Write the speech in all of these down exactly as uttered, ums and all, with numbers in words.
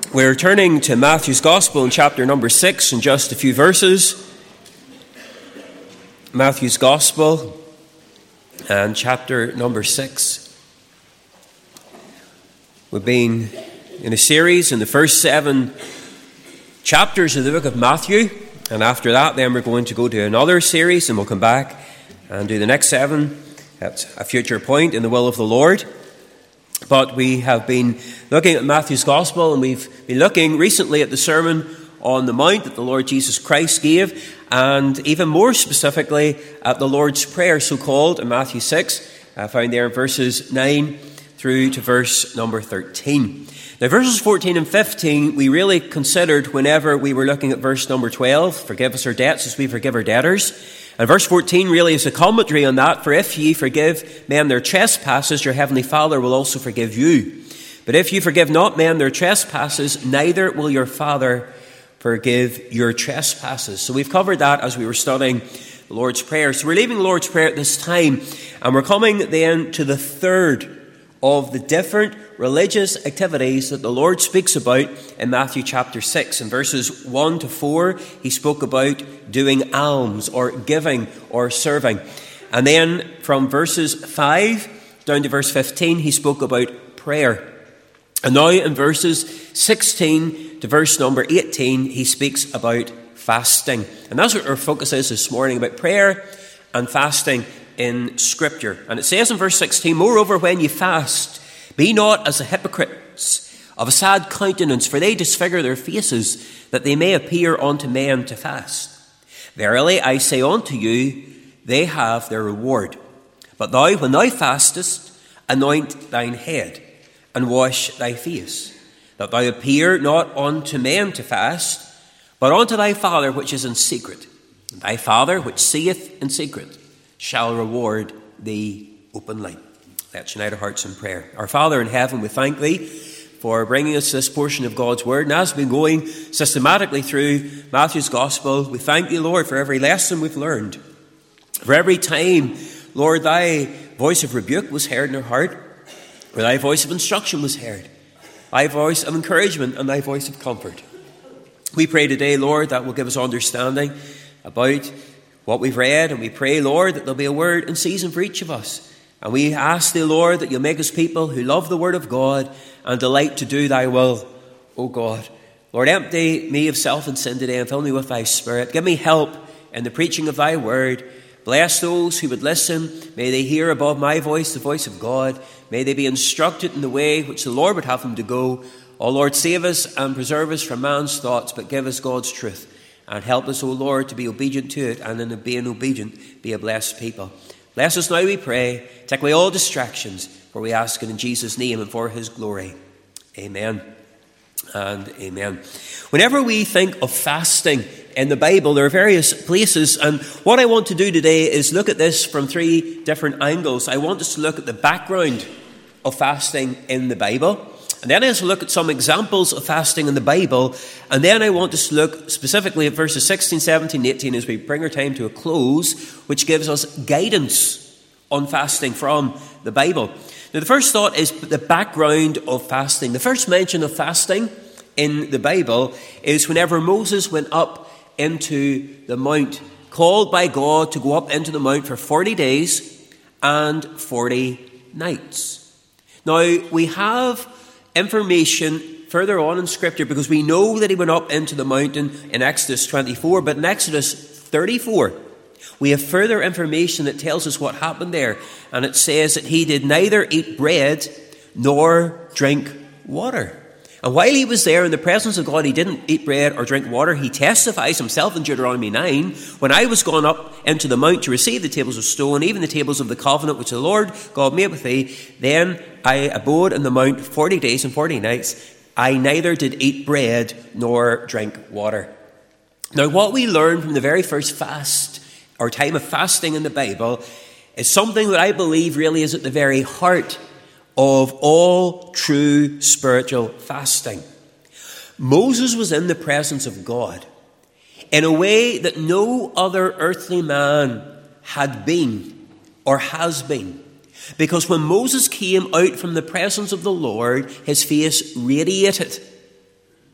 We're turning to Matthew's Gospel in chapter number six in just a few verses. Matthew's Gospel and chapter number six. We've been in a series in the first seven chapters of the book of Matthew, and after that then we're going to go to another series, and we'll come back and do the next seven at a future point in the will of the Lord. But we have been looking at Matthew's Gospel, and we've been looking recently at the Sermon on the Mount that the Lord Jesus Christ gave, and even more specifically at the Lord's Prayer, so-called, in Matthew six, uh, found there in verses nine through to verse number thirteen. Now, verses fourteen and fifteen, we really considered whenever we were looking at verse number twelve, forgive us our debts as we forgive our debtors. And verse fourteen really is a commentary on that. For if ye forgive men their trespasses, your heavenly Father will also forgive you. But if you forgive not men their trespasses, neither will your Father forgive your trespasses. So we've covered that as we were studying the Lord's Prayer. So we're leaving the Lord's Prayer at this time, and we're coming then to the third of the different religious activities that the Lord speaks about in Matthew chapter six. In verses one to four, he spoke about doing alms or giving or serving. And then from verses five down to verse fifteen, he spoke about prayer. And now in verses sixteen to verse number eighteen, he speaks about fasting. And that's what our focus is this morning, about prayer and fasting in Scripture. And it says in verse sixteen, moreover, when you fast, be not as the hypocrites of a sad countenance, for they disfigure their faces, that they may appear unto men to fast. Verily, I say unto you, they have their reward. But thou, when thou fastest, anoint thine head, and wash thy face, that thou appear not unto men to fast, but unto thy Father which is in secret. And thy Father which seeth in secret shall reward thee openly. Let's unite our hearts in prayer. Our Father in heaven, we thank thee for bringing us this portion of God's word. And as we've been going systematically through Matthew's Gospel, we thank thee, Lord, for every lesson we've learned. For every time, Lord, thy voice of rebuke was heard in our heart, where thy voice of instruction was heard, thy voice of encouragement and thy voice of comfort. We pray today, Lord, that will give us understanding about what we've read, and we pray, Lord, that there'll be a word in season for each of us. And we ask thee, Lord, that you'll make us people who love the word of God and delight to do thy will, O God. Lord, empty me of self and sin today and fill me with thy Spirit. Give me help in the preaching of thy word. Bless those who would listen. May they hear above my voice the voice of God. May they be instructed in the way which the Lord would have them to go. O Lord, save us and preserve us from man's thoughts, but give us God's truth. And help us, O Lord, to be obedient to it, and in being obedient, be a blessed people. Bless us now, we pray. Take away all distractions, for we ask it in Jesus' name and for his glory. Amen and amen. Whenever we think of fasting in the Bible, there are various places, and what I want to do today is look at this from three different angles. I want us to look at the background of fasting in the Bible, and then I want to look at some examples of fasting in the Bible, and then I want us to look specifically at verses sixteen, seventeen, eighteen as we bring our time to a close, which gives us guidance on fasting from the Bible. Now, the first thought is the background of fasting. The first mention of fasting in the Bible is whenever Moses went up into the mount, called by God to go up into the mount for forty days and forty nights. Now, we have information further on in Scripture, because we know that he went up into the mountain in Exodus twenty-four, but in Exodus thirty-four, we have further information that tells us what happened there. And it says that he did neither eat bread nor drink water. And while he was there in the presence of God, he didn't eat bread or drink water. He testifies himself in Deuteronomy nine, when I was gone up into the mount to receive the tables of stone, even the tables of the covenant which the Lord God made with thee, then I abode in the mount forty days and forty nights. I neither did eat bread nor drink water. Now, what we learn from the very first fast, or time of fasting in the Bible, is something that I believe really is at the very heart of all true spiritual fasting. Moses was in the presence of God in a way that no other earthly man had been or has been. Because when Moses came out from the presence of the Lord, his face radiated.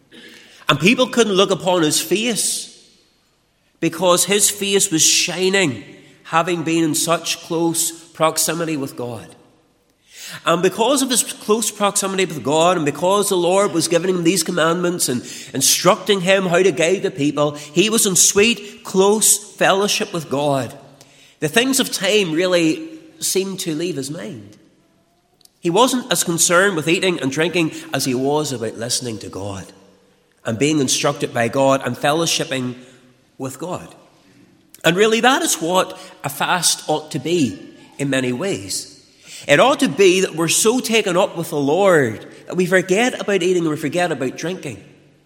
And people couldn't look upon his face because his face was shining, having been in such close proximity with God. And because of his close proximity with God, and because the Lord was giving him these commandments and instructing him how to guide the people, he was in sweet, close fellowship with God. The things of time really seemed to leave his mind. He wasn't as concerned with eating and drinking as he was about listening to God and being instructed by God and fellowshipping with God. And really that is what a fast ought to be in many ways. It ought to be that we're so taken up with the Lord that we forget about eating and we forget about drinking.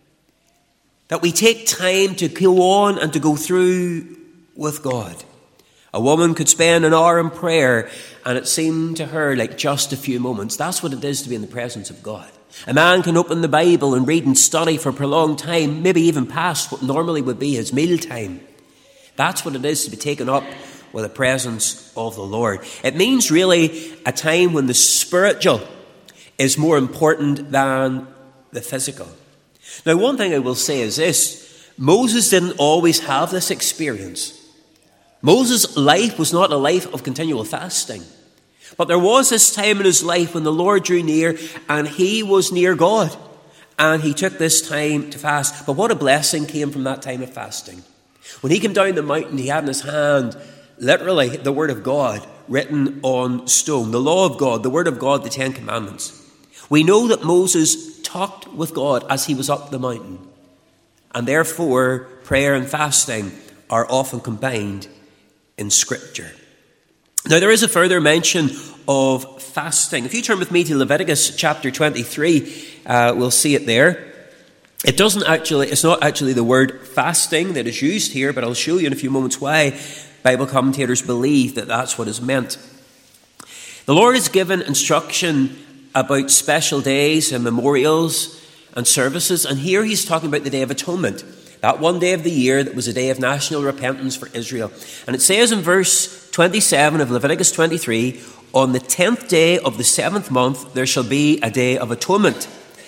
That we take time to go on and to go through with God. A woman could spend an hour in prayer and it seemed to her like just a few moments. That's what it is to be in the presence of God. A man can open the Bible and read and study for a prolonged time, maybe even past what normally would be his meal time. That's what it is to be taken up with the presence of the Lord. It means really a time when the spiritual is more important than the physical. Now, one thing I will say is this: Moses didn't always have this experience. Moses' life was not a life of continual fasting. But there was this time in his life when the Lord drew near and he was near God. And he took this time to fast. But what a blessing came from that time of fasting. When he came down the mountain, he had in his hand literally the Word of God written on stone. The law of God, the Word of God, the Ten Commandments. We know that Moses talked with God as he was up the mountain. And therefore, prayer and fasting are often combined in Scripture. Now, there is a further mention of fasting. If you turn with me to Leviticus chapter twenty-three, uh, we'll see it there. It doesn't actually, it's not actually the word fasting that is used here, but I'll show you in a few moments why Bible commentators believe that that's what is meant. The Lord has given instruction about special days and memorials and services, and here he's talking about the Day of Atonement. That one day of the year that was a day of national repentance for Israel. And it says in verse twenty-seven of Leviticus twenty-three, on the tenth day of the seventh month there shall be a day of atonement.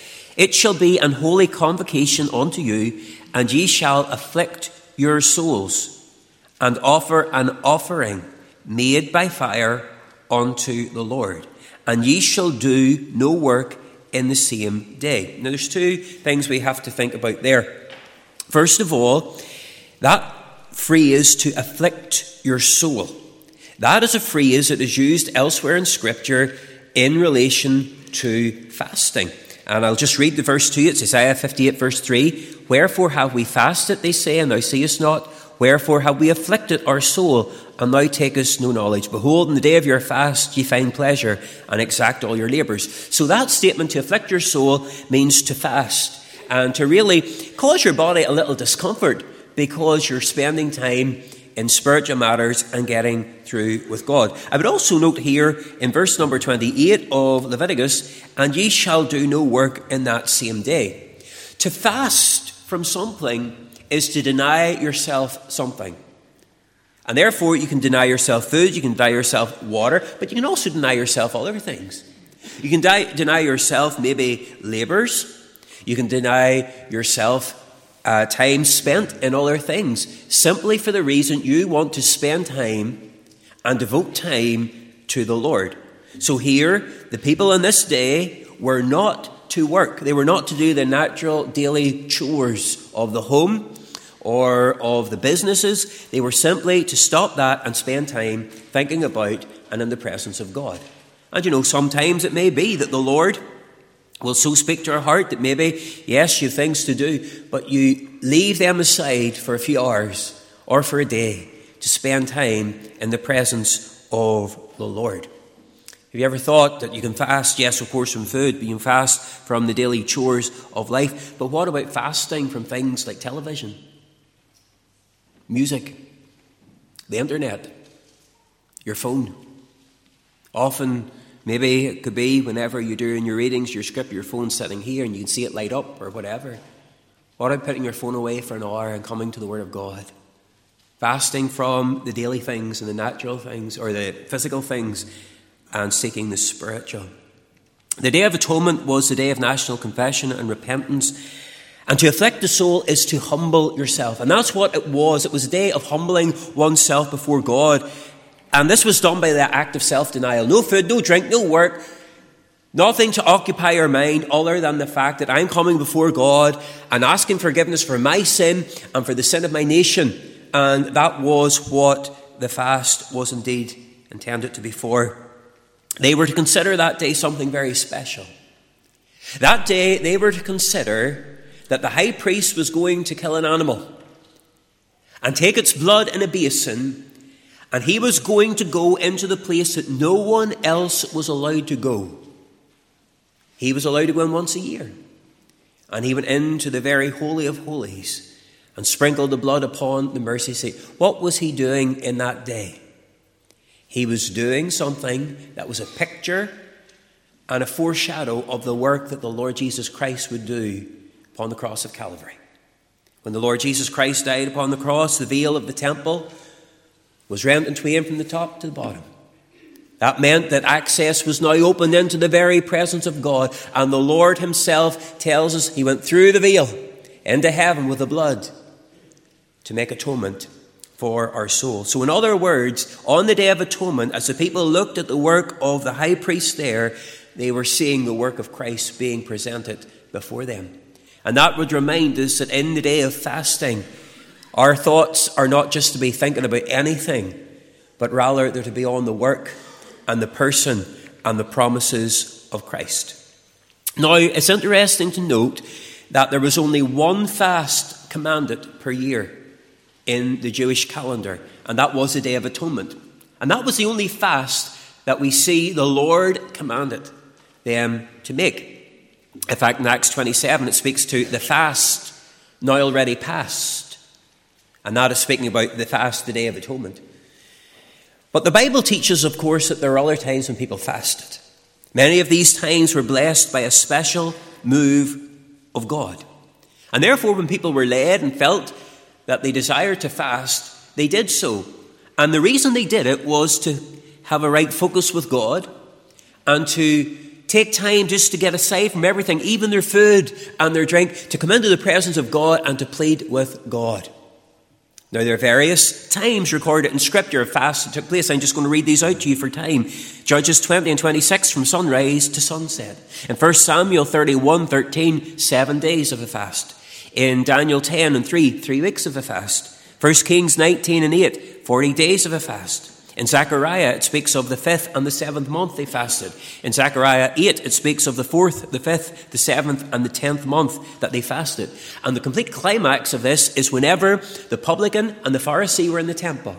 It shall be an holy convocation unto you, and ye shall afflict your souls, and offer an offering made by fire unto the Lord. And ye shall do no work in the same day. Now there's two things we have to think about there. First of all, that phrase, to afflict your soul, that is a phrase that is used elsewhere in Scripture in relation to fasting. And I'll just read the verse to you. It's Isaiah fifty-eight verse three. Wherefore have we fasted, they say, and thou seest not? Wherefore have we afflicted our soul, and thou takest no knowledge? Behold, in the day of your fast ye find pleasure, and exact all your labours. So that statement, to afflict your soul, means to fast. And to really cause your body a little discomfort because you're spending time in spiritual matters and getting through with God. I would also note here in verse number twenty-eight of Leviticus, and ye shall do no work in that same day. To fast from something is to deny yourself something. And therefore you can deny yourself food, you can deny yourself water, but you can also deny yourself other things. You can die, deny yourself maybe labours. You can deny yourself uh, time spent in other things simply for the reason you want to spend time and devote time to the Lord. So here, the people in this day were not to work. They were not to do the natural daily chores of the home or of the businesses. They were simply to stop that and spend time thinking about and in the presence of God. And you know, sometimes it may be that the Lord will so speak to our heart that maybe, yes, you have things to do, but you leave them aside for a few hours or for a day to spend time in the presence of the Lord. Have you ever thought that you can fast, yes, of course, from food, but you can fast from the daily chores of life? But what about fasting from things like television, music, the internet, your phone? Often, maybe it could be whenever you're doing your readings, your script, your phone's sitting here and you can see it light up or whatever. What about putting your phone away for an hour and coming to the Word of God? Fasting from the daily things and the natural things or the physical things and seeking the spiritual. The Day of Atonement was the day of national confession and repentance. And to afflict the soul is to humble yourself. And that's what it was. It was a day of humbling oneself before God. And this was done by the act of self-denial. No food, no drink, no work. Nothing to occupy your mind other than the fact that I'm coming before God and asking forgiveness for my sin and for the sin of my nation. And that was what the fast was indeed intended to be for. They were to consider that day something very special. That day they were to consider that the high priest was going to kill an animal and take its blood in a basin, and he was going to go into the place that no one else was allowed to go. He was allowed to go in once a year. And he went into the very Holy of Holies and sprinkled the blood upon the mercy seat. What was he doing in that day? He was doing something that was a picture and a foreshadow of the work that the Lord Jesus Christ would do upon the cross of Calvary. When the Lord Jesus Christ died upon the cross, the veil of the temple was rent in twain from the top to the bottom. That meant that access was now opened into the very presence of God. And the Lord himself tells us he went through the veil into heaven with the blood to make atonement for our soul. So in other words, on the Day of Atonement, as the people looked at the work of the high priest there, they were seeing the work of Christ being presented before them. And that would remind us that in the day of fasting, our thoughts are not just to be thinking about anything, but rather they're to be on the work and the person and the promises of Christ. Now, it's interesting to note that there was only one fast commanded per year in the Jewish calendar, and that was the Day of Atonement. And that was the only fast that we see the Lord commanded them to make. In fact, in Acts twenty-seven, it speaks to the fast now already past. And that is speaking about the fast, the Day of Atonement. But the Bible teaches, of course, that there are other times when people fasted. Many of these times were blessed by a special move of God. And therefore, when people were led and felt that they desired to fast, they did so. And the reason they did it was to have a right focus with God and to take time just to get aside from everything, even their food and their drink, to come into the presence of God and to plead with God. Now, there are various times recorded in Scripture of fasts that took place. I'm just going to read these out to you for time. Judges twenty and twenty-six, from sunrise to sunset. In First Samuel thirty-one, thirteen, seven days of a fast. In Daniel ten and three, three weeks of a fast. First Kings nineteen and eight, forty days of a fast. In Zechariah, it speaks of the fifth and the seventh month they fasted. In Zechariah eight, it speaks of the fourth, the fifth, the seventh, and the tenth month that they fasted. And the complete climax of this is whenever the publican and the Pharisee were in the temple.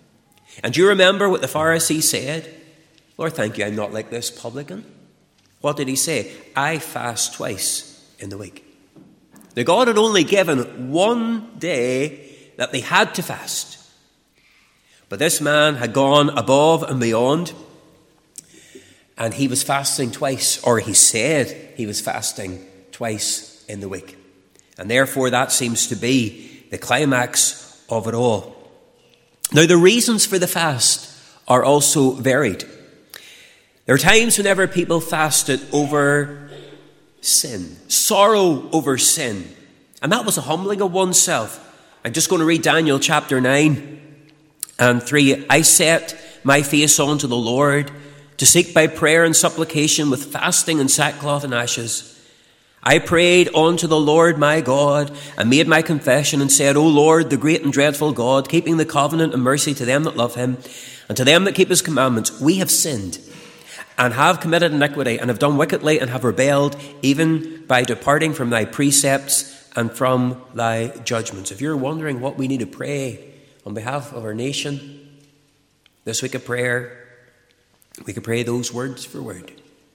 And do you remember what the Pharisee said? Lord, thank you, I'm not like this publican. What did he say? I fast twice in the week. Now, God had only given one day that they had to fast. But this man had gone above and beyond, and he was fasting twice, or he said he was fasting twice in the week. And therefore that seems to be the climax of it all. Now, the reasons for the fast are also varied. There are times whenever people fasted over sin, sorrow over sin. And that was a humbling of oneself. I'm just going to read Daniel chapter nine and three. I set my face unto the Lord to seek by prayer and supplication with fasting and sackcloth and ashes. I prayed unto the Lord my God and made my confession and said, O Lord, the great and dreadful God, keeping the covenant and mercy to them that love him and to them that keep his commandments, we have sinned and have committed iniquity and have done wickedly and have rebelled, even by departing from thy precepts and from thy judgments. If you're wondering what we need to pray on behalf of our nation, this week of prayer, we could pray those words for word.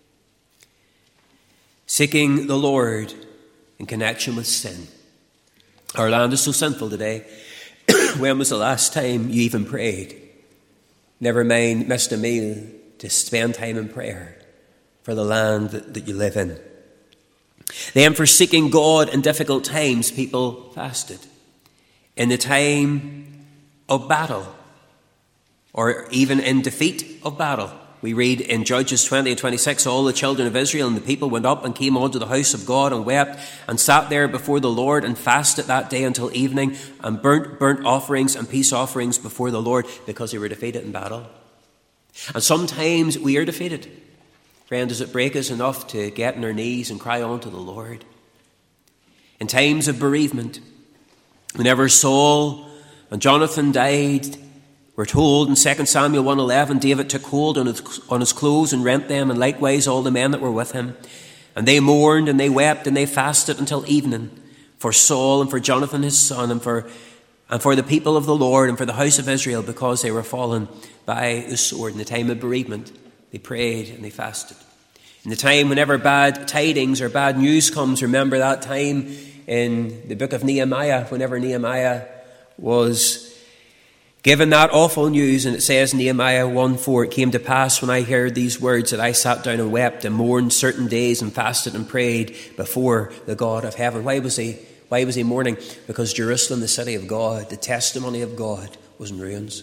Seeking the Lord in connection with sin. Our land is so sinful today. When was the last time you even prayed? Never mind missed a meal to spend time in prayer for the land that, that you live in. Then for seeking God in difficult times, people fasted. In the time of battle, or even in defeat of battle, We read in Judges twenty and twenty-six, all the children of Israel and the people went up and came unto the house of God and wept and sat there before the Lord and fasted that day until evening and burnt burnt offerings and peace offerings before the Lord because they were defeated in battle. And sometimes we are defeated. Friend, does it break us enough to get on our knees and cry on to the Lord? In times of bereavement, whenever Saul and Jonathan died, we're told in Second Samuel one eleven, David took hold on his, on his clothes and rent them, and likewise all the men that were with him. And they mourned and they wept and they fasted until evening for Saul and for Jonathan his son and for, and for the people of the Lord and for the house of Israel, because they were fallen by the sword. In the time of bereavement, they prayed and they fasted. In the time whenever bad tidings or bad news comes, remember that time in the book of Nehemiah, whenever Nehemiah was given that awful news, and it says in Nehemiah one four, it came to pass when I heard these words that I sat down and wept and mourned certain days and fasted and prayed before the God of heaven. Why was he, why was he mourning? Because Jerusalem, the city of God, the testimony of God, was in ruins.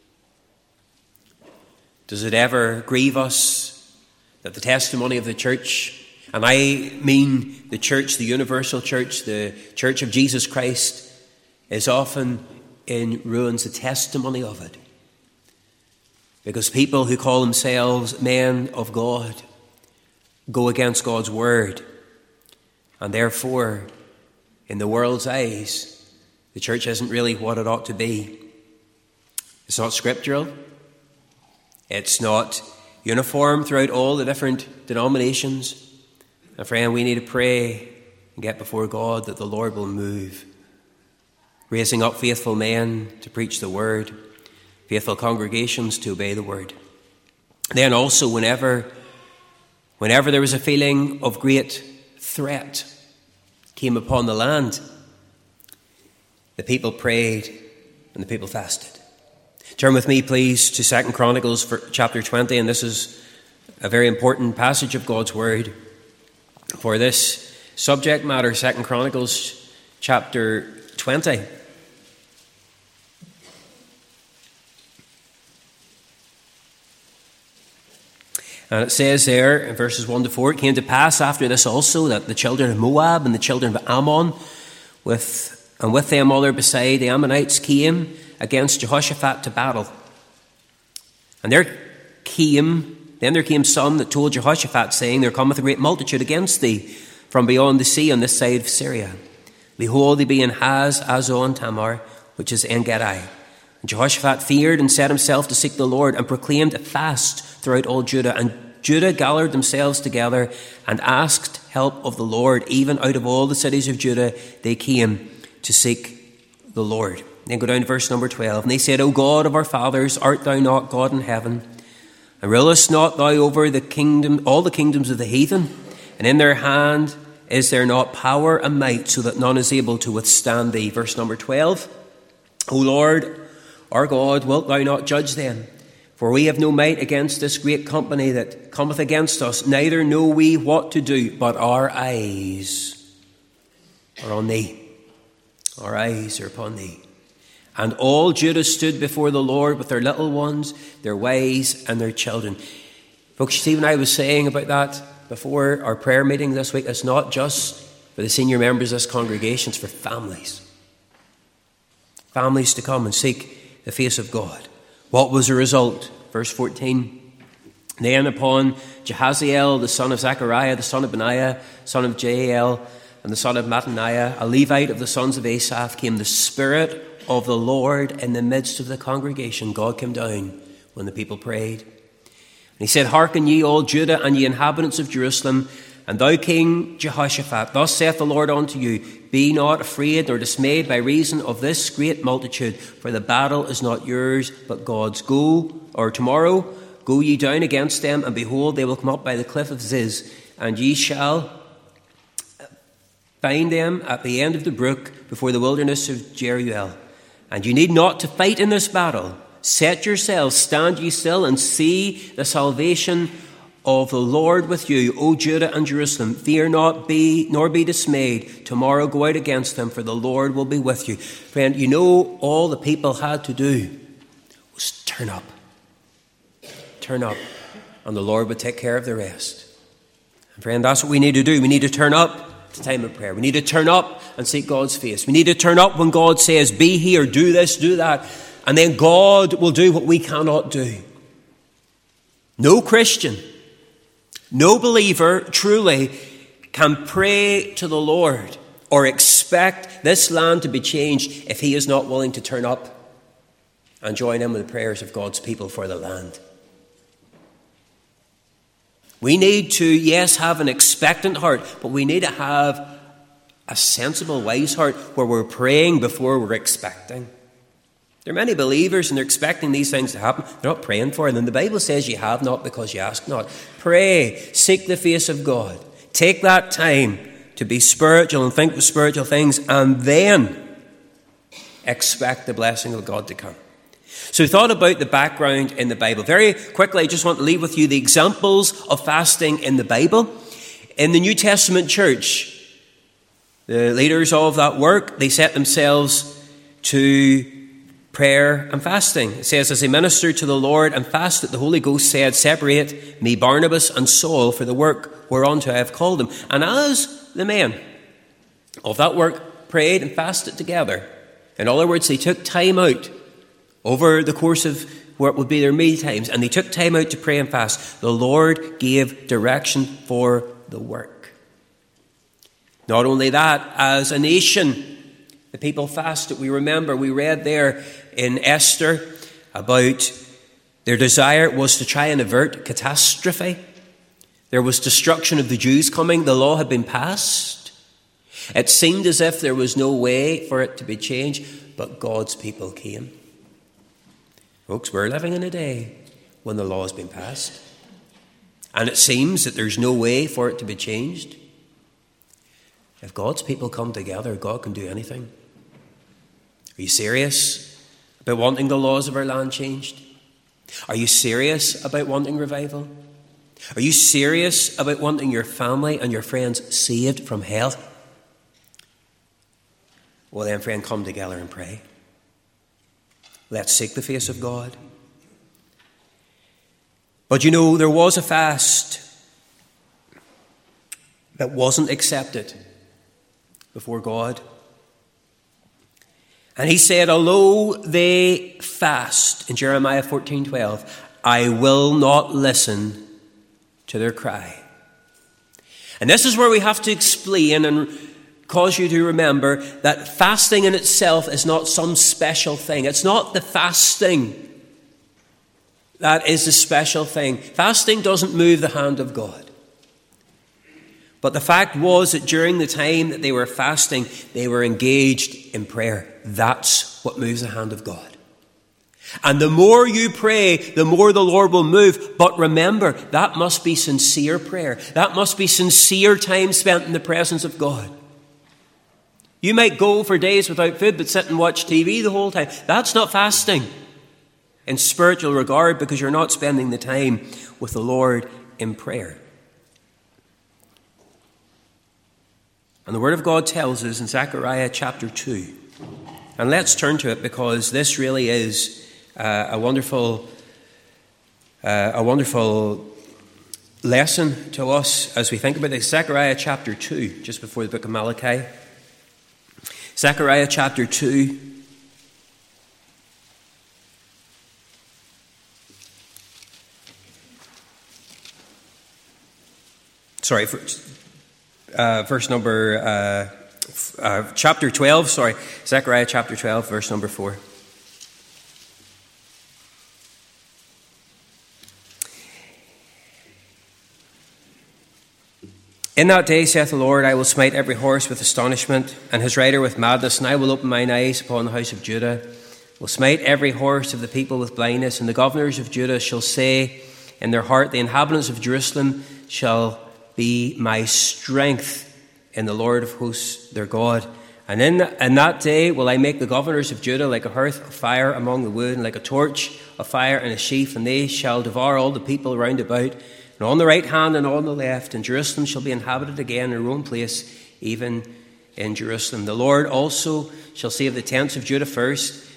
Does it ever grieve us that the testimony of the church, and I mean the church, the universal church, the church of Jesus Christ, is often in ruins, the testimony of it? Because people who call themselves men of God go against God's word, and therefore, in the world's eyes, the church isn't really what it ought to be. It's not scriptural. It's not uniform throughout all the different denominations. And friend, we need to pray and get before God that the Lord will move, raising up faithful men to preach the word, faithful congregations to obey the word. Then also, whenever, whenever there was a feeling of great threat came upon the land, the people prayed and the people fasted. Turn with me, please, to Second Chronicles for chapter twenty, and this is a very important passage of God's word for this subject matter. Second Chronicles chapter twenty. And it says there in verses one to four, it came to pass after this also that the children of Moab and the children of Ammon, with and with them other beside the Ammonites, came against Jehoshaphat to battle. And there came, then there came some that told Jehoshaphat, saying, there cometh a great multitude against thee from beyond the sea on this side of Syria. Behold, they be in Haz, Azon, Tamar, which is En Gedi. And Jehoshaphat feared and set himself to seek the Lord, and proclaimed a fast throughout all Judah. And Judah gathered themselves together and asked help of the Lord. Even out of all the cities of Judah they came to seek the Lord. Then go down to verse number twelve. And they said, O God of our fathers, art thou not God in heaven? And rulest not thou over the kingdom, all the kingdoms of the heathen? And in their hand is there not power and might, so that none is able to withstand thee? Verse number twelve. O Lord, our God, wilt thou not judge them? For we have no might against this great company that cometh against us, neither know we what to do, but our eyes are on thee. Our eyes are upon thee. And all Judah stood before the Lord with their little ones, their wives, and their children. Folks, you see, when I was saying about that before our prayer meeting this week, it's not just for the senior members of this congregation, it's for families. Families to come and seek the face of God. What was the result? Verse fourteen. Then upon Jehaziel, the son of Zechariah, the son of Benaiah, son of Jael, and the son of Mattaniah, a Levite of the sons of Asaph, came the Spirit of the Lord in the midst of the congregation. God came down when the people prayed. And he said, Hearken ye all Judah and ye inhabitants of Jerusalem, and thou King Jehoshaphat, thus saith the Lord unto you, be not afraid nor dismayed by reason of this great multitude, for the battle is not yours, but God's. Go, or tomorrow, go ye down against them, and behold, they will come up by the cliff of Ziz, and ye shall find them at the end of the brook before the wilderness of Jeruel. And you need not to fight in this battle. Set yourselves, stand ye still, and see the salvation of the Lord with you, O Judah and Jerusalem. Fear not, be nor be dismayed. Tomorrow go out against them, for the Lord will be with you. Friend, you know all the people had to do was turn up. Turn up. and the Lord would take care of the rest. And friend, that's what we need to do. We need to turn up to time of prayer. We need to turn up and seek God's face. We need to turn up when God says, be here, do this, do that. And then God will do what we cannot do. No Christian, no believer truly can pray to the Lord or expect this land to be changed if he is not willing to turn up and join in with the prayers of God's people for the land. We need to, yes, have an expectant heart, but we need to have a sensible, wise heart where we're praying before we're expecting. There are many believers and they're expecting these things to happen. They're not praying for it. And the Bible says you have not because you ask not. Pray, seek the face of God. Take that time to be spiritual and think of spiritual things, and then expect the blessing of God to come. So we thought about the background in the Bible. Very quickly, I just want to leave with you the examples of fasting in the Bible. In the New Testament church, the leaders of that work, they set themselves to prayer and fasting. It says, as they ministered to the Lord and fasted, the Holy Ghost said, separate me, Barnabas and Saul, for the work whereunto I have called them. And as the men of that work prayed and fasted together, in other words, they took time out over the course of what would be their meal times, and they took time out to pray and fast, the Lord gave direction for the work. Not only that, as a nation, the people fasted. We remember, we read there in Esther about their desire was to try and avert catastrophe. There was destruction of the Jews coming. The law had been passed. It seemed as if there was no way for it to be changed, but God's people came. Folks, we're living in a day when the law has been passed, and it seems that there's no way for it to be changed. If God's people come together, God can do anything. Are you serious about wanting the laws of our land changed? Are you serious about wanting revival? Are you serious about wanting your family and your friends saved from hell? Well then, friend, come together and pray. Let's seek the face of God. But you know, there was a fast that wasn't accepted before God. And he said, although they fast, in Jeremiah fourteen twelve, I will not listen to their cry. And this is where we have to explain and cause you to remember that fasting in itself is not some special thing. It's not the fasting that is the special thing. Fasting doesn't move the hand of God. But the fact was that during the time that they were fasting, they were engaged in prayer. That's what moves the hand of God. And the more you pray, the more the Lord will move. But remember, that must be sincere prayer. That must be sincere time spent in the presence of God. You might go for days without food, but sit and watch T V the whole time. That's not fasting in spiritual regard, because you're not spending the time with the Lord in prayer. And the Word of God tells us in Zechariah chapter two. And let's turn to it, because this really is uh, a wonderful, uh, a wonderful lesson to us as we think about this. Zechariah chapter two, just before the book of Malachi. Zechariah chapter two. Sorry, for, uh, verse number, uh, uh, chapter twelve, sorry, Zechariah chapter twelve, verse number four. In that day, saith the Lord, I will smite every horse with astonishment, and his rider with madness, and I will open mine eyes upon the house of Judah. Will smite every horse of the people with blindness, and the governors of Judah shall say in their heart, the inhabitants of Jerusalem shall be my strength in the Lord of hosts, their God. And in, in that day will I make the governors of Judah like a hearth of fire among the wood, and like a torch of fire in a sheaf, and they shall devour all the people round about, and on the right hand and on the left, and Jerusalem shall be inhabited again in her own place, even in Jerusalem. The Lord also shall save the tents of Judah first,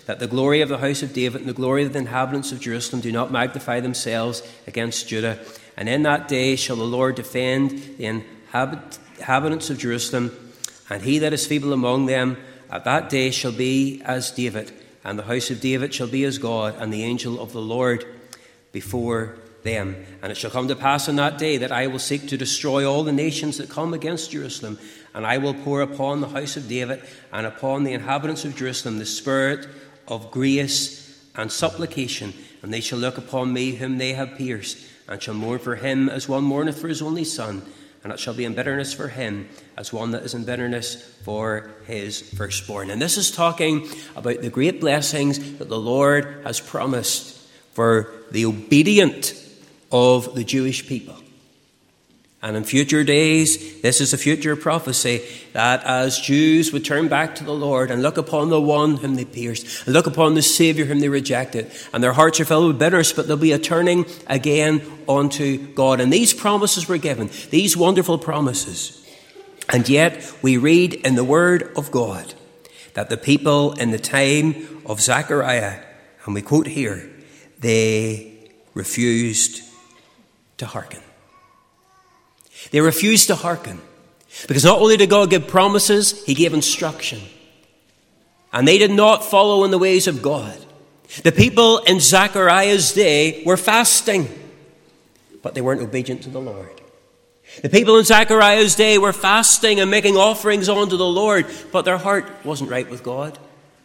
that the glory of the house of David and the glory of the inhabitants of Jerusalem do not magnify themselves against Judah. And in that day shall the Lord defend the inhabit- inhabitants of Jerusalem, and he that is feeble among them at that day shall be as David, and the house of David shall be as God, and the angel of the Lord before them. And it shall come to pass in that day that I will seek to destroy all the nations that come against Jerusalem, and I will pour upon the house of David and upon the inhabitants of Jerusalem the spirit of grace and supplication, and they shall look upon me whom they have pierced, and shall mourn for him as one mourneth for his only son, and it shall be in bitterness for him as one that is in bitterness for his firstborn. And this is talking about the great blessings that the Lord has promised for the obedient of the Jewish people. And in future days, this is a future prophecy that as Jews would turn back to the Lord and look upon the one whom they pierced, and look upon the Saviour whom they rejected, and their hearts are filled with bitterness, but there'll be a turning again unto God. And these promises were given, these wonderful promises. And yet we read in the Word of God that the people in the time of Zechariah, and we quote here, they refused to hearken. They refused to hearken. Because not only did God give promises, he gave instruction. And they did not follow in the ways of God. The people in Zechariah's day were fasting, but they weren't obedient to the Lord. The people in Zechariah's day were fasting and making offerings unto the Lord, but their heart wasn't right with God.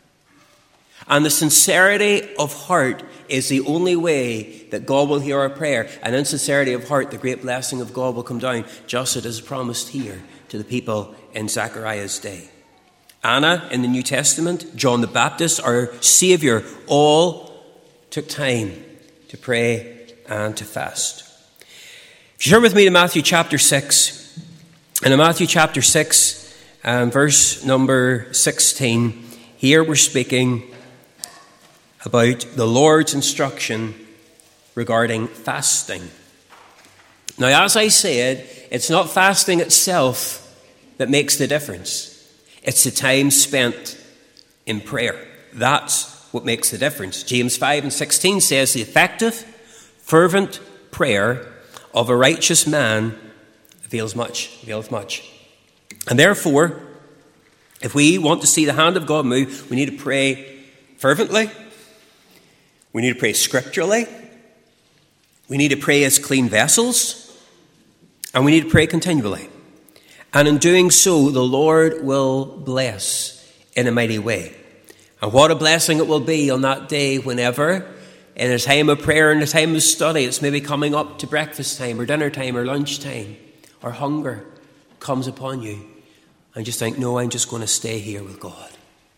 And the sincerity of heart is the only way that God will hear our prayer. And in sincerity of heart, the great blessing of God will come down, just as it is promised here to the people in Zechariah's day. Anna in the New Testament, John the Baptist, our Saviour, all took time to pray and to fast. If you turn with me to Matthew chapter six, and in Matthew chapter six, um, verse number sixteen, here we're speaking about the Lord's instruction regarding fasting. Now, as I said, it's not fasting itself that makes the difference. It's the time spent in prayer. That's what makes the difference. James five and sixteen says, the effective, fervent prayer of a righteous man avails much, availeth much. And therefore, if we want to see the hand of God move, we need to pray fervently. We need to pray scripturally. We need to pray as clean vessels. And we need to pray continually. And in doing so, the Lord will bless in a mighty way. And what a blessing it will be on that day whenever, in a time of prayer and a time of study, it's maybe coming up to breakfast time or dinner time or lunch time, or hunger comes upon you. And just think, no, I'm just going to stay here with God.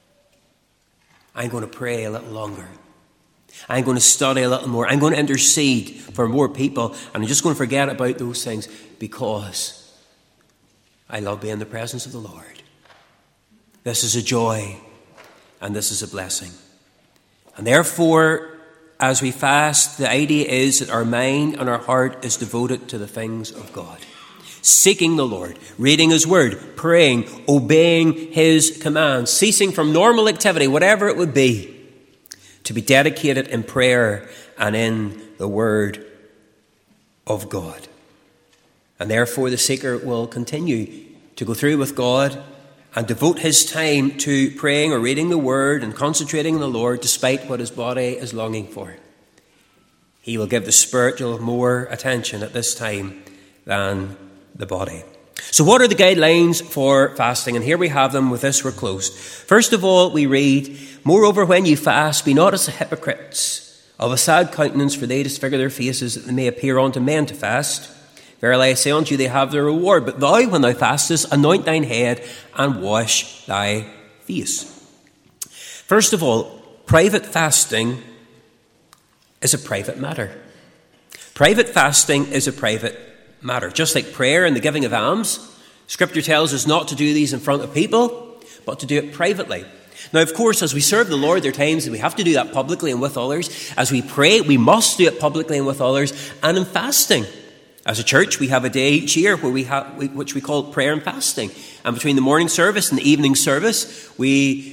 I'm going to pray a little longer. I'm going to study a little more. I'm going to intercede for more people. And I'm just going to forget about those things because I love being in the presence of the Lord. This is a joy and this is a blessing. And therefore, as we fast, the idea is that our mind and our heart is devoted to the things of God. Seeking the Lord, reading his word, praying, obeying his commands, ceasing from normal activity, whatever it would be, to be dedicated in prayer and in the word of God. And therefore the seeker will continue to go through with God and devote his time to praying or reading the word and concentrating on the Lord despite what his body is longing for. He will give the spiritual more attention at this time than the body. So what are the guidelines for fasting? And here we have them. With this we're closed. First of all, we read, moreover, when you fast, be not as the hypocrites, of a sad countenance, for they disfigure their faces, that they may appear unto men to fast. Verily I say unto you, they have their reward. But thou, when thou fastest, anoint thine head and wash thy face. First of all, private fasting is a private matter. Private fasting is a private matter. Just like prayer and the giving of alms, Scripture tells us not to do these in front of people, but to do it privately. Now, of course, as we serve the Lord, there are times that we have to do that publicly and with others. As we pray, we must do it publicly and with others. And in fasting, as a church, we have a day each year where we have, which we call prayer and fasting. And between the morning service and the evening service, we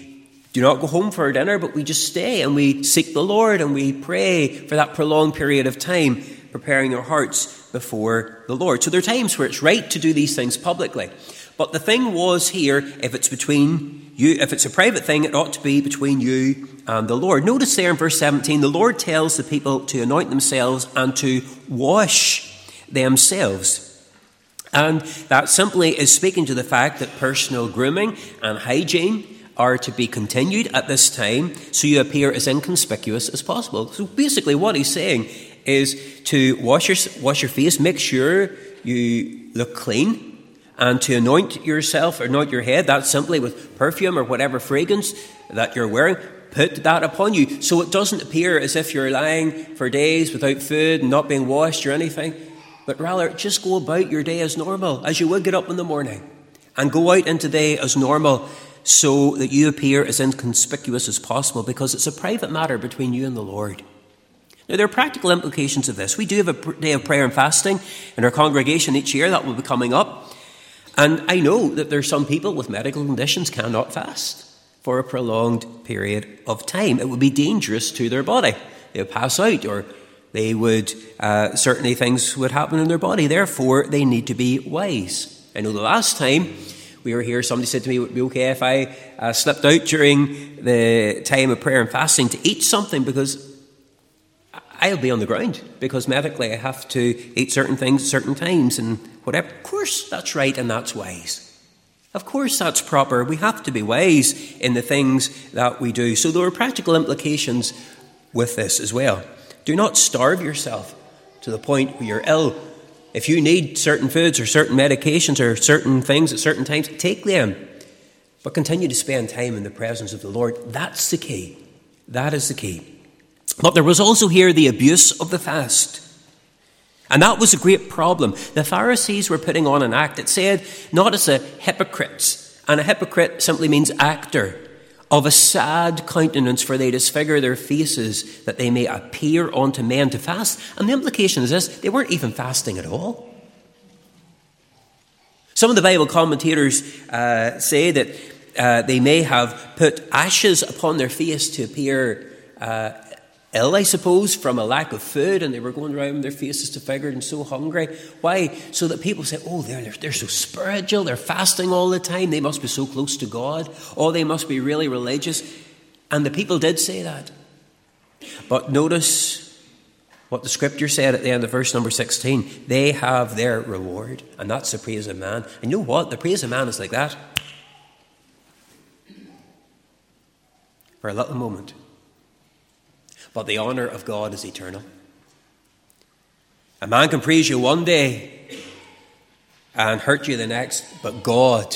do not go home for our dinner, but we just stay and we seek the Lord and we pray for that prolonged period of time, preparing our hearts before the Lord. So there are times where it's right to do these things publicly. But the thing was here, if it's between you, if it's a private thing, it ought to be between you and the Lord. Notice there in verse seventeen, the Lord tells the people to anoint themselves and to wash themselves. And that simply is speaking to the fact that personal grooming and hygiene are to be continued at this time, so you appear as inconspicuous as possible. So basically what he's saying is to wash your, wash your face, make sure you look clean, and to anoint yourself or anoint your head, that's simply with perfume or whatever fragrance that you're wearing, put that upon you, so it doesn't appear as if you're lying for days without food and not being washed or anything, but rather just go about your day as normal, as you would get up in the morning, and go out into the day as normal, so that you appear as inconspicuous as possible, because it's a private matter between you and the Lord. Now, there are practical implications of this. We do have a day of prayer and fasting in our congregation each year. That will be coming up. And I know that there are some people with medical conditions cannot fast for a prolonged period of time. It would be dangerous to their body. They would pass out, or they would, uh, certainly things would happen in their body. Therefore, they need to be wise. I know the last time we were here, somebody said to me, it would be okay if I uh, slipped out during the time of prayer and fasting to eat something, because I'll be on the ground, because medically I have to eat certain things at certain times and whatever. Of course, that's right and that's wise. Of course, that's proper. We have to be wise in the things that we do. So there are practical implications with this as well. Do not starve yourself to the point where you're ill. If you need certain foods or certain medications or certain things at certain times, take them. But continue to spend time in the presence of the Lord. That's the key. That is the key. But there was also here the abuse of the fast. And that was a great problem. The Pharisees were putting on an act. It said, not as a hypocrites. And a hypocrite simply means actor. Of a sad countenance, for they disfigure their faces, that they may appear unto men to fast. And the implication is this: they weren't even fasting at all. Some of the Bible commentators uh, say that uh, they may have put ashes upon their face to appear uh, ill, I suppose, from a lack of food, and they were going around with their faces disfigured and so hungry. Why? So that people say, oh, they're, they're, they're so spiritual, they're fasting all the time, they must be so close to God, oh, they must be really religious. And the people did say that. But notice what the scripture said at the end of verse number sixteen. They have their reward, and that's the praise of man. And you know what? The praise of man is like that. For a little moment. But the honour of God is eternal. A man can praise you one day and hurt you the next, but God,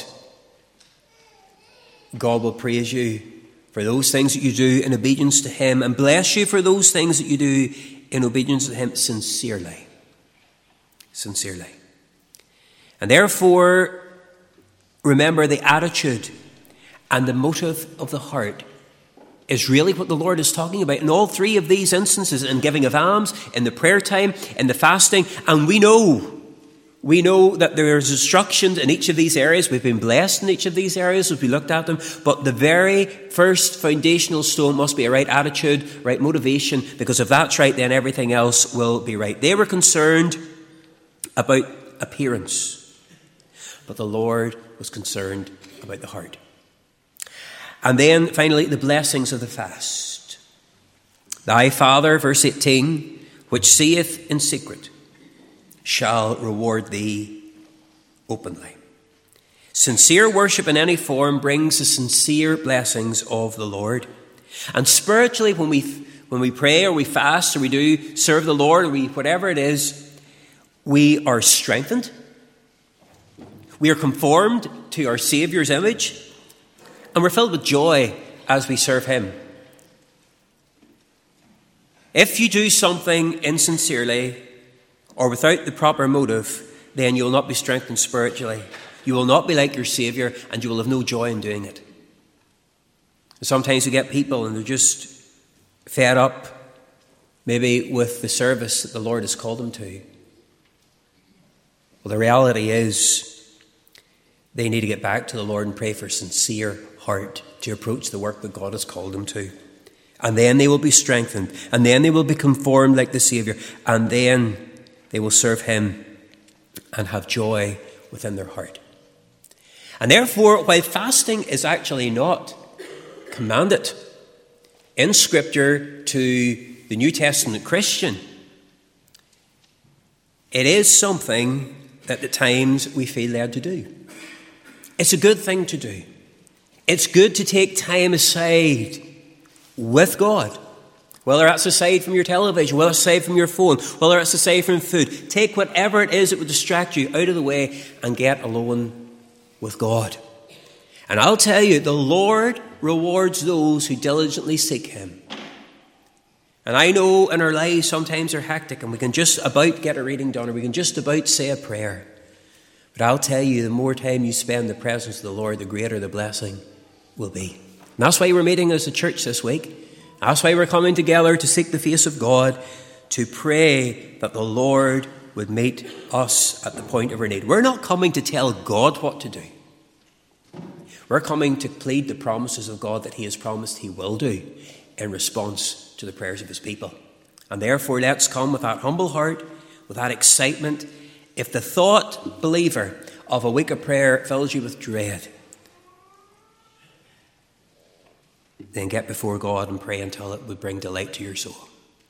God will praise you for those things that you do in obedience to Him, and bless you for those things that you do in obedience to Him sincerely. Sincerely. And therefore, remember the attitude and the motive of the heart is really what the Lord is talking about in all three of these instances, in giving of alms, in the prayer time, in the fasting. And we know, we know that there's instructions in each of these areas. We've been blessed in each of these areas as we looked at them. But the very first foundational stone must be a right attitude, right motivation, because if that's right, then everything else will be right. They were concerned about appearance, but the Lord was concerned about the heart. And then, finally, the blessings of the fast. Thy Father, verse eighteen, which seeth in secret, shall reward thee openly. Sincere worship in any form brings the sincere blessings of the Lord. And spiritually, when we when we pray or we fast or we do serve the Lord or we whatever it is, we are strengthened. We are conformed to our Saviour's image. And we're filled with joy as we serve Him. If you do something insincerely or without the proper motive, then you will not be strengthened spiritually. You will not be like your Saviour, and you will have no joy in doing it. Sometimes we get people and they're just fed up, maybe with the service that the Lord has called them to. Well, the reality is They need to get back to the Lord and pray for sincere heart to approach the work that God has called them to. And then they will be strengthened. And then they will be conformed like the Saviour. And then they will serve him and have joy within their heart. And therefore, while fasting is actually not commanded in Scripture to the New Testament Christian, it is something that at times we feel led to do. It's a good thing to do. It's good to take time aside with God. Whether that's aside from your television, whether it's aside from your phone, whether it's aside from food. Take whatever it is that would distract you out of the way and get alone with God. And I'll tell you, the Lord rewards those who diligently seek him. And I know in our lives sometimes they're hectic and we can just about get a reading done or we can just about say a prayer. But I'll tell you, the more time you spend in the presence of the Lord, the greater the blessing will be. And that's why we're meeting as a church this week. That's why we're coming together to seek the face of God, to pray that the Lord would meet us at the point of our need. We're not coming to tell God what to do. We're coming to plead the promises of God that he has promised he will do in response to the prayers of his people. And therefore, let's come with that humble heart, with that excitement. If the thought, believer, of a week of prayer fills you with dread, then get before God and pray until it would bring delight to your soul.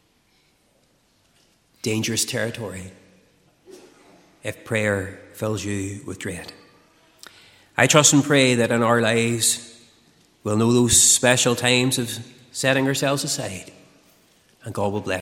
Dangerous territory if prayer fills you with dread. I trust and pray that in our lives we'll know those special times of setting ourselves aside, and God will bless.